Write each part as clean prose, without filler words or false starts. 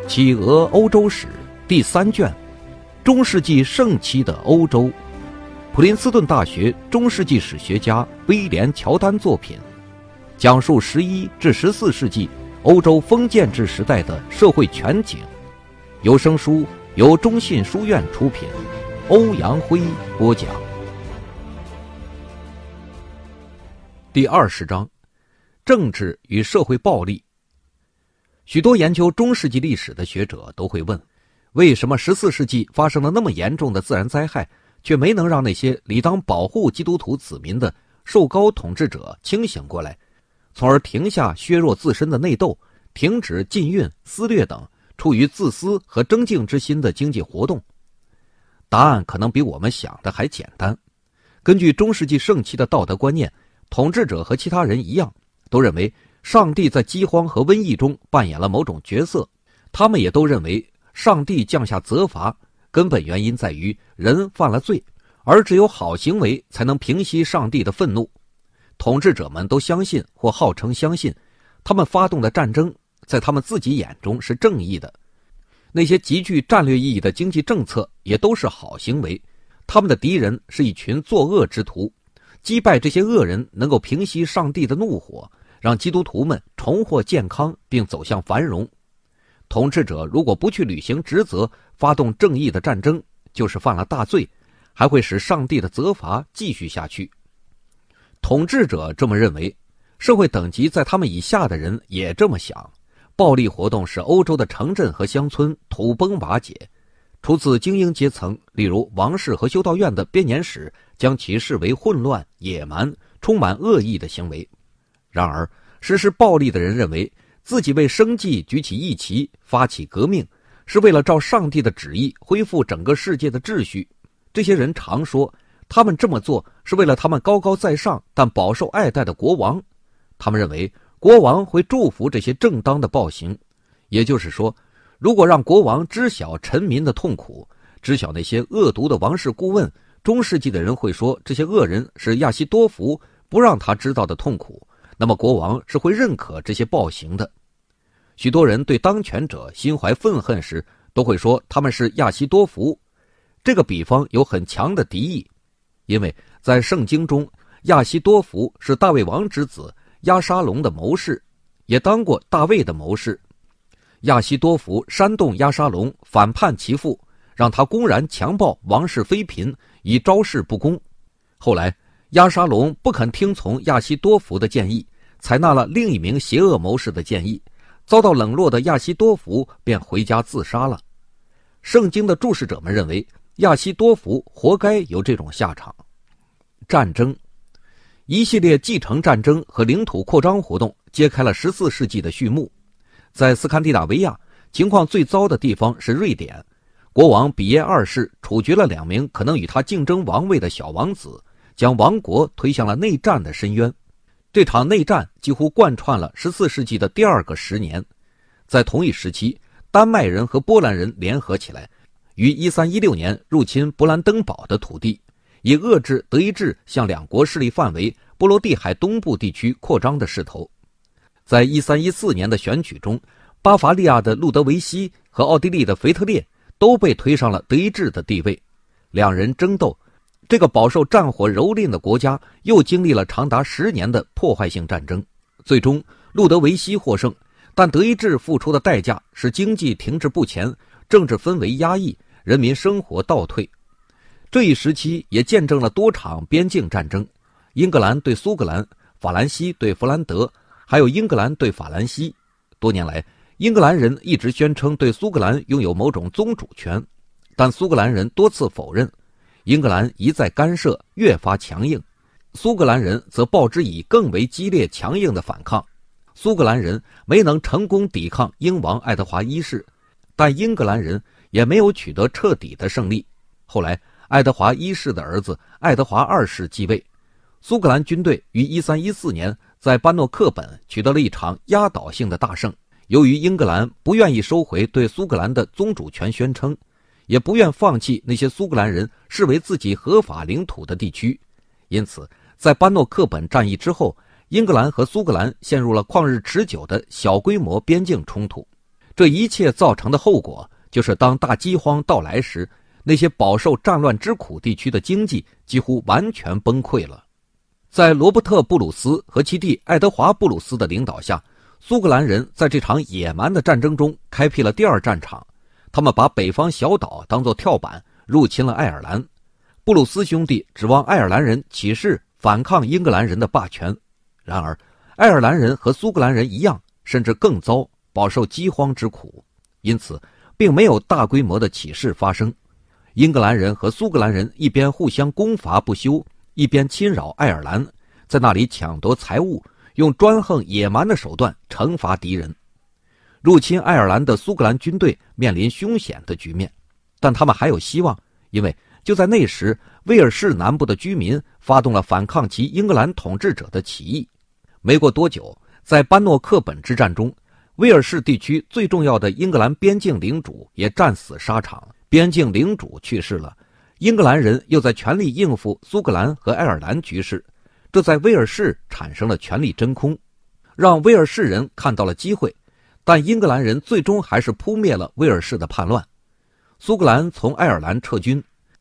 企鹅欧洲史第3卷，中世纪盛期的欧洲，普林斯顿大学中世纪史学家威廉·乔丹作品，讲述11至14世纪欧洲封建制时代的社会全景。有声书由中信书院出品，欧阳辉播讲。第20章，政治与社会暴力。许多研究中世纪历史的学者都会问，为什么14世纪发生了那么严重的自然灾害，却没能让那些理当保护基督徒子民的受高统治者清醒过来，从而停下削弱自身的内斗，停止禁运、撕掠等出于自私和争竞之心的经济活动？答案可能比我们想的还简单。根据中世纪盛期的道德观念，统治者和其他人一样，都认为上帝在饥荒和瘟疫中扮演了某种角色。他们也都认为上帝降下责罚，根本原因在于人犯了罪，而只有好行为才能平息上帝的愤怒。统治者们都相信或号称相信，他们发动的战争在他们自己眼中是正义的。那些极具战略意义的经济政策也都是好行为。他们的敌人是一群作恶之徒，击败这些恶人能够平息上帝的怒火，让基督徒们重获健康并走向繁荣。统治者如果不去履行职责，发动正义的战争，就是犯了大罪，还会使上帝的责罚继续下去。统治者这么认为，社会等级在他们以下的人也这么想。暴力活动使欧洲的城镇和乡村土崩瓦解，除此精英阶层，例如王室和修道院的编年史，将其视为混乱、野蛮、充满恶意的行为。然而，实施暴力的人认为自己为生计举起义旗，发起革命，是为了照上帝的旨意恢复整个世界的秩序。这些人常说，他们这么做是为了他们高高在上但饱受爱戴的国王。他们认为国王会祝福这些正当的暴行。也就是说，如果让国王知晓臣民的痛苦，知晓那些恶毒的王室顾问，中世纪的人会说这些恶人是亚西多福不让他知道的痛苦，那么国王是会认可这些暴行的。许多人对当权者心怀愤恨时，都会说他们是亚西多福。这个比方有很强的敌意，因为在圣经中，亚西多福是大卫王之子押沙龙的谋士，也当过大卫的谋士。亚西多福煽动押沙龙反叛其父，让他公然强暴王室妃嫔，以昭示不公。后来押沙龙不肯听从亚西多福的建议，采纳了另一名邪恶谋士的建议，遭到冷落的亚西多福便回家自杀了。圣经的注释者们认为亚西多福活该有这种下场。战争，一系列继承战争和领土扩张活动揭开了14世纪的序幕。在斯堪的纳维亚，情况最糟的地方是瑞典。国王比耶二世处决了2名可能与他竞争王位的小王子，将王国推向了内战的深渊。这场内战几乎贯穿了14世纪的第2个10年。在同一时期，丹麦人和波兰人联合起来，于1316年入侵勃兰登堡的土地，以遏制德意志向两国势力范围波罗的海东部地区扩张的势头。在1314年的选举中，巴伐利亚的路德维希和奥地利的腓特烈都被推上了德意志的地位。两人争斗，这个饱受战火蹂躏的国家又经历了长达10年的破坏性战争。最终路德维希获胜，但德意志付出的代价是经济停滞不前，政治氛围压抑，人民生活倒退。这一时期也见证了多场边境战争，英格兰对苏格兰，法兰西对弗兰德，还有英格兰对法兰西。多年来，英格兰人一直宣称对苏格兰拥有某种宗主权，但苏格兰人多次否认。英格兰一再干涉，越发强硬，苏格兰人则报之以更为激烈强硬的反抗。苏格兰人没能成功抵抗英王爱德华一世，但英格兰人也没有取得彻底的胜利。后来爱德华一世的儿子爱德华二世继位，苏格兰军队于1314年在班诺克本取得了一场压倒性的大胜。由于英格兰不愿意收回对苏格兰的宗主权宣称，也不愿放弃那些苏格兰人视为自己合法领土的地区，因此在班诺克本战役之后，英格兰和苏格兰陷入了旷日持久的小规模边境冲突。 这一切造成的后果就是当大饥荒到来时，那些饱受战乱之苦地区的经济几乎完全崩溃了。在罗伯特·布鲁斯和其弟爱德华·布鲁斯的领导下，苏格兰人在这场野蛮的战争中开辟了第二战场。他们把北方小岛当作跳板，入侵了爱尔兰。布鲁斯兄弟指望爱尔兰人起事反抗英格兰人的霸权，然而爱尔兰人和苏格兰人一样，甚至更糟，饱受饥荒之苦，因此并没有大规模的起事发生。英格兰人和苏格兰人一边互相攻伐不休，一边侵扰爱尔兰，在那里抢夺财物，用专横野蛮的手段惩罚敌人。入侵爱尔兰的苏格兰军队面临凶险的局面，但他们还有希望，因为就在那时，威尔士南部的居民发动了反抗其英格兰统治者的起义。没过多久，在班诺克本之战中，威尔士地区最重要的英格兰边境领主也战死沙场，边境领主去世了，英格兰人又在全力应付苏格兰和爱尔兰局势，这在威尔士产生了权力真空，让威尔士人看到了机会，但英格兰人最终还是扑灭了威尔士的叛乱。苏格兰从爱尔兰撤军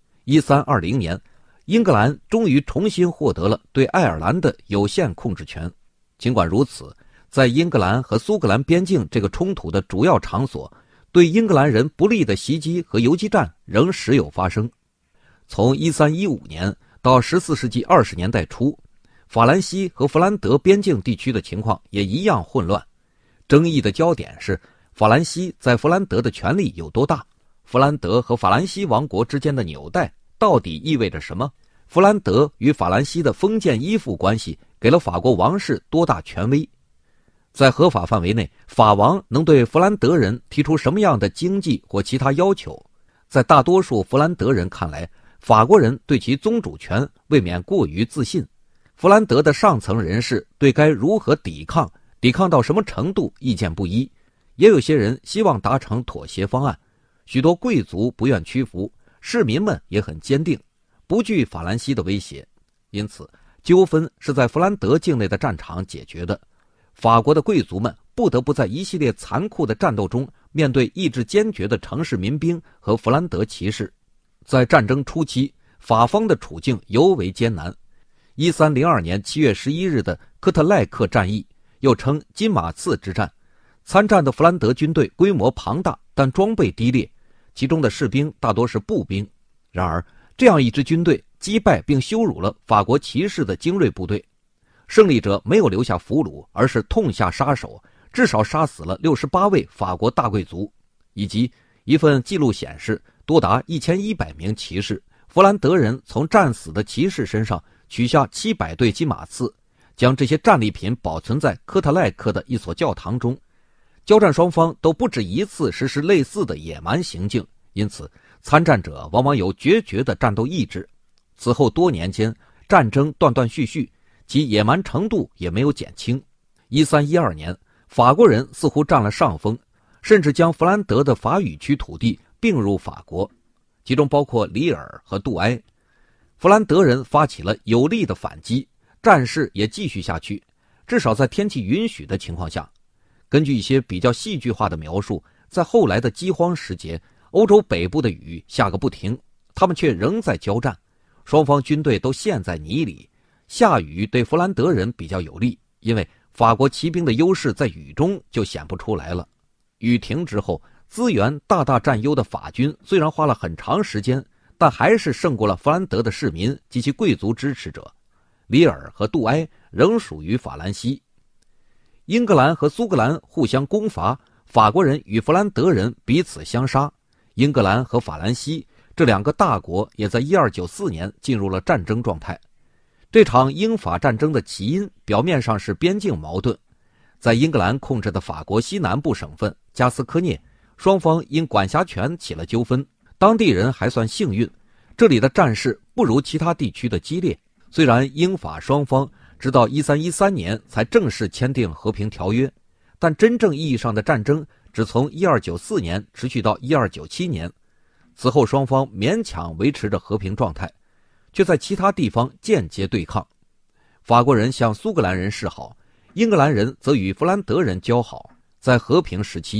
，1320年，英格兰终于重新获得了对爱尔兰的有限控制权。尽管如此，在英格兰和苏格兰边境这个冲突的主要场所，对英格兰人不利的袭击和游击战仍时有发生。从1315年到14世纪20年代初，法兰西和弗兰德边境地区的情况也一样混乱。争议的焦点是法兰西在弗兰德的权力有多大，弗兰德和法兰西王国之间的纽带到底意味着什么？弗兰德与法兰西的封建依附关系给了法国王室多大权威？在合法范围内，法王能对弗兰德人提出什么样的经济或其他要求？在大多数弗兰德人看来，法国人对其宗主权未免过于自信。弗兰德的上层人士对该如何抵抗到什么程度意见不一，也有些人希望达成妥协方案。许多贵族不愿屈服，市民们也很坚定，不惧法兰西的威胁。因此，纠纷是在弗兰德境内的战场解决的。法国的贵族们不得不在一系列残酷的战斗中面对意志坚决的城市民兵和弗兰德骑士。在战争初期，法方的处境尤为艰难。1302年7月11日的科特赖克战役，又称金马刺之战，参战的弗兰德军队规模庞大，但装备低劣，其中的士兵大多是步兵。然而，这样一支军队击败并羞辱了法国骑士的精锐部队。胜利者没有留下俘虏，而是痛下杀手，至少杀死了68位法国大贵族，以及一份记录显示，多达1100名骑士。弗兰德人从战死的骑士身上取下700对金马刺，将这些战利品保存在科特赖克的一所教堂中。交战双方都不止一次实施类似的野蛮行径，因此参战者往往有决绝的战斗意志。此后多年间，战争断断续续，其野蛮程度也没有减轻。1312年，法国人似乎占了上风，甚至将弗兰德的法语区土地并入法国，其中包括里尔和杜埃。弗兰德人发起了有力的反击，战事也继续下去，至少在天气允许的情况下。根据一些比较戏剧化的描述，在后来的饥荒时节，欧洲北部的雨下个不停，他们却仍在交战，双方军队都陷在泥里。下雨对弗兰德人比较有利，因为法国骑兵的优势在雨中就显不出来了。雨停之后，资源大大占优的法军虽然花了很长时间，但还是胜过了弗兰德的市民及其贵族支持者。里尔和杜埃仍属于法兰西。英格兰和苏格兰互相攻伐，法国人与弗兰德人彼此相杀。英格兰和法兰西这两个大国也在1294年进入了战争状态。这场英法战争的起因表面上是边境矛盾，在英格兰控制的法国西南部省份加斯科涅，双方因管辖权起了纠纷。当地人还算幸运，这里的战事不如其他地区的激烈。虽然英法双方直到1313年才正式签订和平条约，但真正意义上的战争只从1294年持续到1297年。此后双方勉强维持着和平状态，却在其他地方间接对抗。法国人向苏格兰人示好，英格兰人则与弗兰德人交好。在和平时期，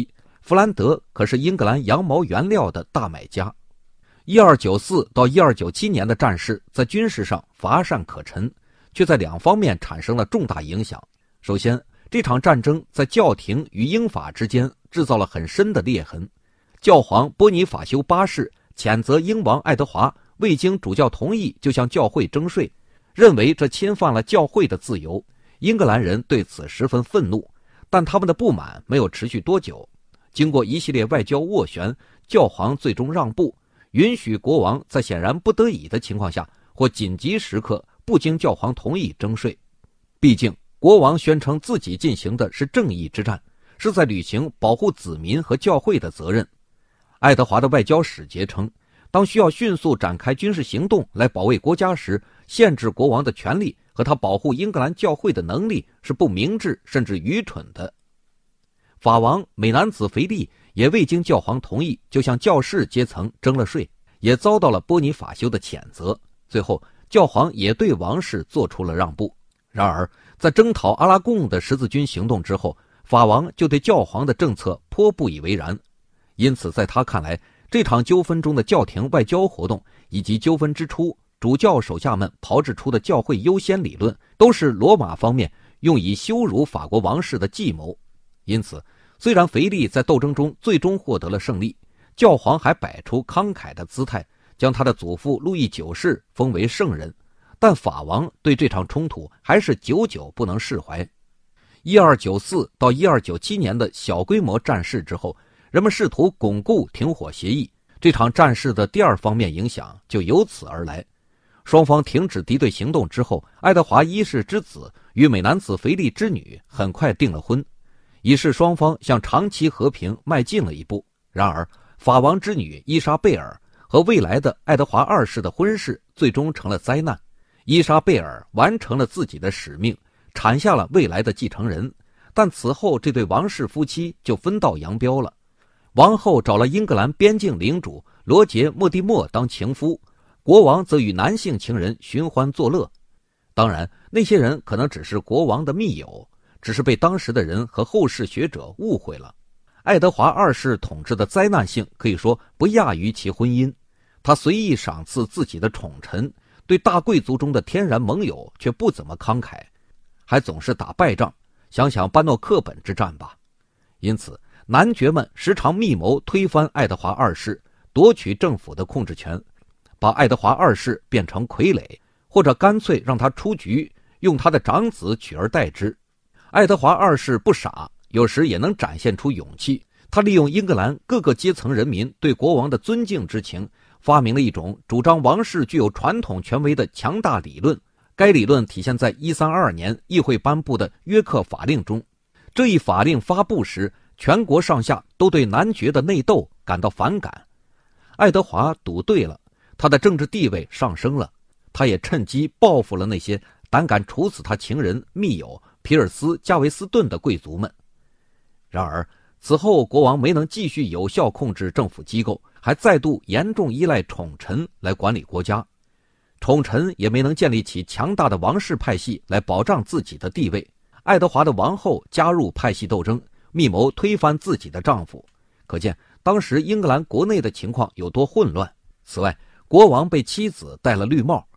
弗兰德可是英格兰羊毛原料的大买家。1294到1297年的战事在军事上乏善可陈，却在两方面产生了重大影响。首先，这场战争在教廷与英法之间制造了很深的裂痕。教皇波尼法修八世谴责英王爱德华未经主教同意就向教会征税，认为这侵犯了教会的自由。英格兰人对此十分愤怒，但他们的不满没有持续多久。经过一系列外交斡旋，教皇最终让步，允许国王在显然不得已的情况下或紧急时刻不经教皇同意征税。毕竟国王宣称自己进行的是正义之战，是在履行保护子民和教会的责任。爱德华的外交使节称，当需要迅速展开军事行动来保卫国家时，限制国王的权利和他保护英格兰教会的能力是不明智甚至愚蠢的。法王美男子腓力也未经教皇同意就向教士阶层征了税，也遭到了波尼法修的谴责。最后教皇也对王室做出了让步。然而在征讨阿拉贡的十字军行动之后，法王就对教皇的政策颇不以为然。因此在他看来，这场纠纷中的教廷外交活动以及纠纷之初主教手下们炮制出的教会优先理论，都是罗马方面用以羞辱法国王室的计谋。因此虽然腓力在斗争中最终获得了胜利，教皇还摆出慷慨的姿态，将他的祖父路易九世封为圣人，但法王对这场冲突还是久久不能释怀。1294到1297年的小规模战事之后，人们试图巩固停火协议，这场战事的第二方面影响就由此而来。双方停止敌对行动之后，爱德华一世之子与美男子腓力之女很快订了婚，以示双方向长期和平迈进了一步。然而法王之女伊莎贝尔和未来的爱德华二世的婚事最终成了灾难。伊莎贝尔完成了自己的使命，产下了未来的继承人，但此后这对王室夫妻就分道扬镳了。王后找了英格兰边境领主罗杰·莫蒂莫当情夫，国王则与男性情人寻欢作乐。当然那些人可能只是国王的密友，只是被当时的人和后世学者误会了。爱德华二世统治的灾难性可以说不亚于其婚姻，他随意赏赐自己的宠臣，对大贵族中的天然盟友却不怎么慷慨，还总是打败仗，想想班诺克本之战吧。因此男爵们时常密谋推翻爱德华二世，夺取政府的控制权，把爱德华二世变成傀儡，或者干脆让他出局，用他的长子取而代之。爱德华二世不傻，有时也能展现出勇气。他利用英格兰各个阶层人民对国王的尊敬之情，发明了一种主张王室具有传统权威的强大理论。该理论体现在1322年议会颁布的约克法令中。这一法令发布时，全国上下都对男爵的内斗感到反感。爱德华赌对了，他的政治地位上升了，他也趁机报复了那些胆敢处死他情人密友皮尔斯·加维斯顿的贵族们。然而此后国王没能继续有效控制政府机构，还再度严重依赖宠臣来管理国家。宠臣也没能建立起强大的王室派系来保障自己的地位。爱德华的王后加入派系斗争，密谋推翻自己的丈夫，可见当时英格兰国内的情况有多混乱。此外，国王被妻子戴了绿帽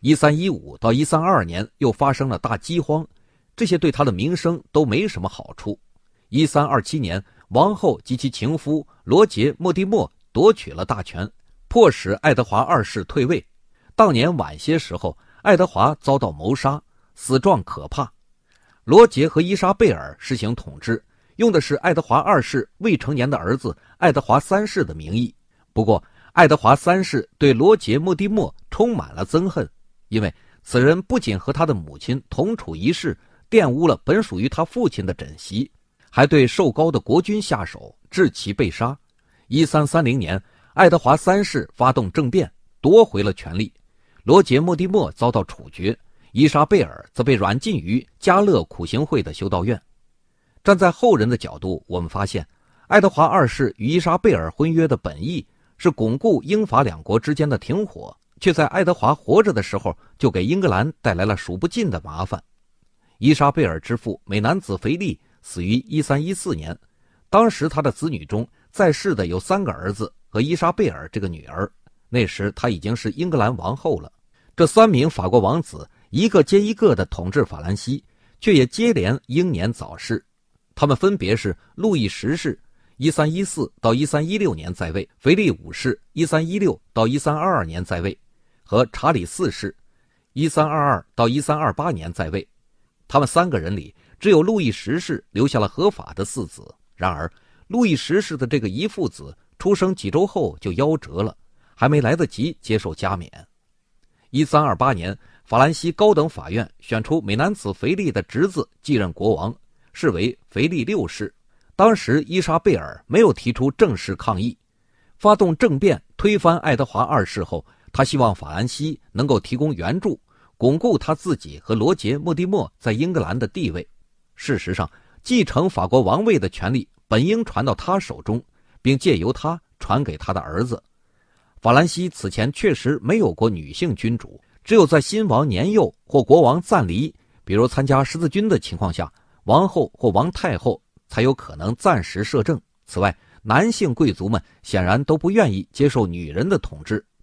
，1315到132年又发生了大饥荒，这些对他的名声都没什么好处。1327年，王后及其情夫罗杰·莫蒂莫夺取了大权，迫使爱德华二世退位。当年晚些时候，爱德华遭到谋杀，死状可怕。罗杰和伊莎贝尔实行统治，用的是爱德华二世未成年的儿子爱德华三世的名义。不过爱德华三世对罗杰·莫蒂莫充满了憎恨，因为此人不仅和他的母亲同处一室，玷污了本属于他父亲的枕席，还对受膏的国君下手，致其被杀。1330年，爱德华三世发动政变，夺回了权力，罗杰·莫蒂莫遭到处决，伊莎贝尔则被软禁于加勒苦行会的修道院。站在后人的角度，我们发现爱德华二世与伊莎贝尔婚约的本意是巩固英法两国之间的停火，却在爱德华活着的时候就给英格兰带来了数不尽的麻烦。伊莎贝尔之父美男子腓力死于1314年， 当时他的子女中在世的有3个儿子和伊莎贝尔这个女儿，那时他已经是英格兰王后了。这3名法国王子一个接一个的统治法兰西，却也接连英年早逝。他们分别是路易10世1314到1316年在位，腓力5世1316到1322年在位，和查理4世1322到1328年在位。他们3个人里，只有路易10世留下了合法的4子。然而路易10世的这个遗腹子出生几周后就夭折了，还没来得及接受加冕。1328年，法兰西高等法院选出美男子腓力的侄子继任国王，是为腓力6世。当时伊莎贝尔没有提出正式抗议，发动政变推翻爱德华2世后，他希望法兰西能够提供援助，巩固他自己和罗杰·莫蒂默在英格兰的地位。事实上，继承法国王位的权利本应传到他手中，并借由他传给他的儿子。法兰西此前确实没有过女性君主，只有在新王年幼或国王暂离，比如参加十字军的情况下，王后或王太后才有可能暂时摄政。此外，男性贵族们显然都不愿意接受女人的统治，